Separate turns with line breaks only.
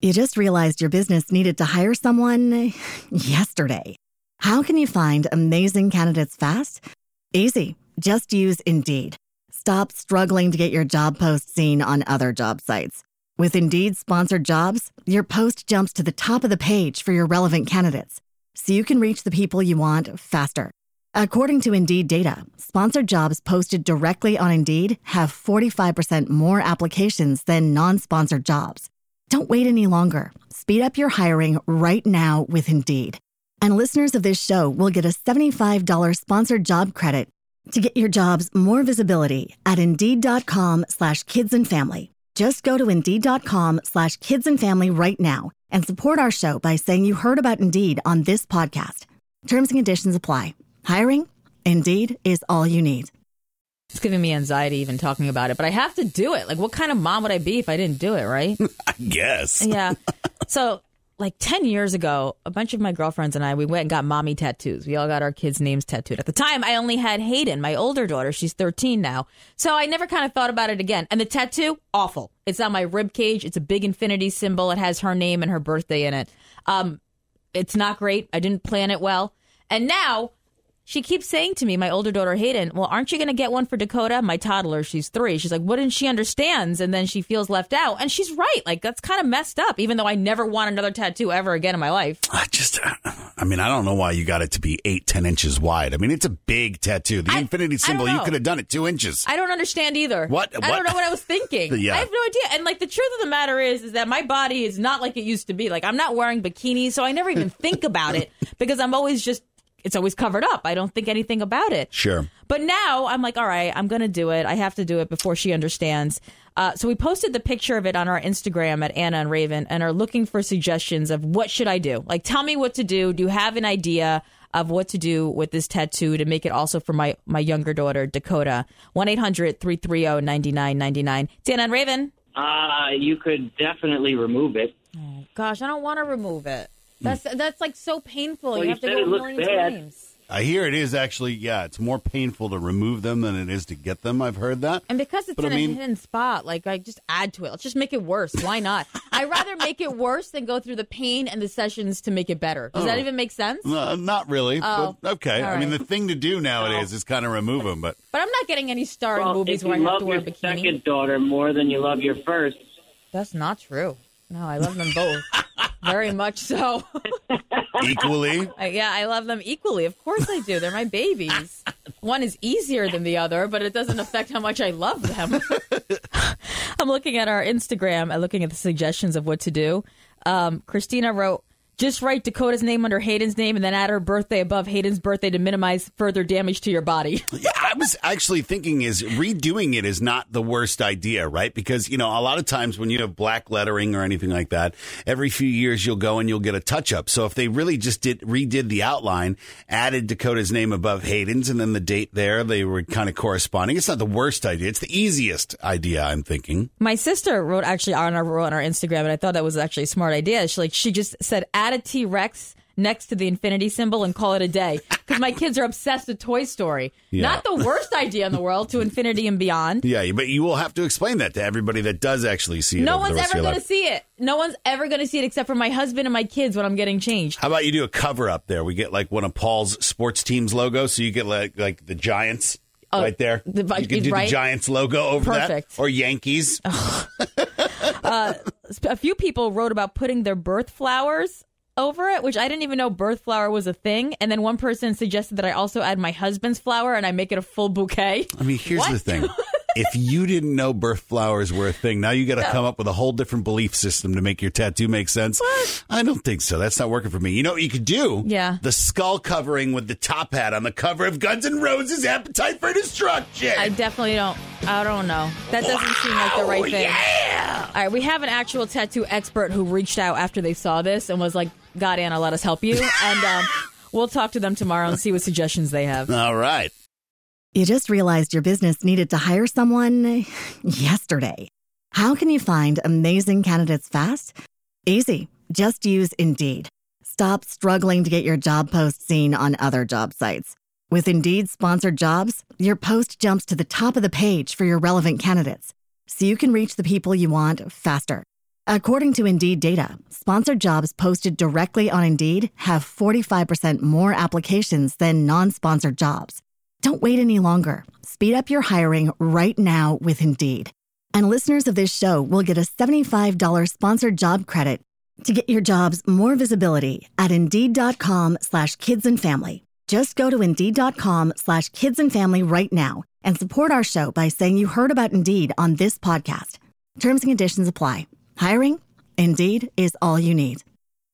You just realized your business needed to hire someone yesterday. How can you find amazing candidates fast? Easy. Just use Indeed. Stop struggling to get your job post seen on other job sites. With Indeed sponsored jobs, your post jumps to the top of the page for your relevant candidates, so you can reach the people you want faster. According to Indeed data, sponsored jobs posted directly on Indeed have 45% more applications than non-sponsored jobs. Don't wait any longer. Speed up your hiring right now with Indeed. And listeners of this show will get a $75 sponsored job credit to get your jobs more visibility at Indeed.com/kidsandfamily. Just go to Indeed.com/kidsandfamily right now and support our show by saying you heard about Indeed on this podcast. Terms and conditions apply. Hiring? Indeed is all you need.
It's giving me anxiety even talking about it, but I have to do it. Like, what kind of mom would I be if I didn't do it, right?
I guess.
Yeah. So, like 10 years ago, a bunch of my girlfriends and I, we went and got mommy tattoos. We all got our kids' names tattooed. At the time, I only had Hayden, my older daughter. She's 13 now. So I never kind of thought about it again. And the tattoo, awful. It's on my rib cage. It's a big infinity symbol. It has her name and her birthday in it. It's not great. I didn't plan it well. And now she keeps saying to me, my older daughter, Hayden, well, aren't you going to get one for Dakota? My toddler, she's 3. She's like, wouldn't she understands? And then she feels left out. And she's right. Like, that's kind of messed up, even though I never want another tattoo ever again in my life.
I don't know why you got it to be 8-10 inches wide. I mean, it's a big tattoo. The infinity symbol, you could have done it 2 inches.
I don't understand either.
What?
I don't know what I was thinking.
Yeah.
I have no idea. And, like, the truth of the matter is that my body is not like it used to be. Like, I'm not wearing bikinis, so I never even think about it because I'm always just, it's always covered up. I don't think anything about it.
Sure.
But now I'm like, all right, I'm going to do it. I have to do it before she understands. So we posted the picture of it on our Instagram at Anna and Raven and are looking for suggestions of what should I do? Like, tell me what to do. Do you have an idea of what to do with this tattoo to make it also for my younger daughter, Dakota? 1-800-330-9999. It's Anna and Raven.
You could definitely remove it.
Oh, gosh, I don't want to remove it. That's like so painful.
Well,
you have to go a million times.
I hear it is actually, it's more painful to remove them than it is to get them. I've heard that.
And because it's in a hidden spot, like, I just add to it. Let's just make it worse. Why not? I'd rather make it worse than go through the pain and the sessions to make it better. Does that even make sense?
Not really.
Oh,
but okay.
all
I mean,
right.
the thing to do nowadays is kind of remove them. But
I'm not getting any starring movies
if
where I
you
have
love
to wear a
your
bikini.
second daughter more than you love your first.
That's not true. No, I love them both. Very much so.
equally?
I love them equally. Of course I do. They're my babies. One is easier than the other, but it doesn't affect how much I love them. I'm looking at our Instagram and looking at the suggestions of what to do. Christina wrote, just write Dakota's name under Hayden's name and then add her birthday above Hayden's birthday to minimize further damage to your body.
Yeah, I was actually thinking is redoing it is not the worst idea, right? Because, a lot of times when you have black lettering or anything like that, every few years you'll go and you'll get a touch-up. So if they really just redid the outline, added Dakota's name above Hayden's and then the date there, they were kind of corresponding. It's not the worst idea. It's the easiest idea, I'm thinking.
My sister wrote on our Instagram, and I thought that was actually a smart idea. She just said, add a T-Rex next to the infinity symbol and call it a day. Because my kids are obsessed with Toy Story.
Yeah.
Not the worst idea in the world, to infinity and beyond.
Yeah, but you will have to explain that to everybody that does actually see it.
No
over the
one's
rest of
ever
your
going to
life.
see it. No one's ever going to see it except for my husband and my kids when I'm getting changed.
How about you do a cover up there? We get like one of Paul's sports team's logo, so you get like the Giants right there. You can do the Giants logo over
Perfect.
that, or Yankees.
A few people wrote about putting their birth flowers over it, which I didn't even know birth flower was a thing. And then one person suggested that I also add my husband's flower and I make it a full bouquet.
I mean, here's the thing. If you didn't know birth flowers were a thing, now you got to come up with a whole different belief system to make your tattoo make sense. What? I don't think so. That's not working for me. You know what you could do?
Yeah.
The skull covering with the top hat on the cover of Guns N' Roses' Appetite for Destruction.
I definitely don't. I don't know. That doesn't seem like the right thing.
Yeah.
All right, we have an actual tattoo expert who reached out after they saw this and was like, God, Anna, let us help you. And we'll talk to them tomorrow and see what suggestions they have.
All right.
You just realized your business needed to hire someone yesterday. How can you find amazing candidates fast? Easy. Just use Indeed. Stop struggling to get your job post seen on other job sites. With Indeed sponsored jobs, your post jumps to the top of the page for your relevant candidates, so you can reach the people you want faster. According to Indeed data, sponsored jobs posted directly on Indeed have 45% more applications than non-sponsored jobs. Don't wait any longer. Speed up your hiring right now with Indeed. And listeners of this show will get a $75 sponsored job credit to get your jobs more visibility at Indeed.com/kidsandfamily. Just go to Indeed.com/kidsandfamily right now and support our show by saying you heard about Indeed on this podcast. Terms and conditions apply. Hiring? Indeed is all you need.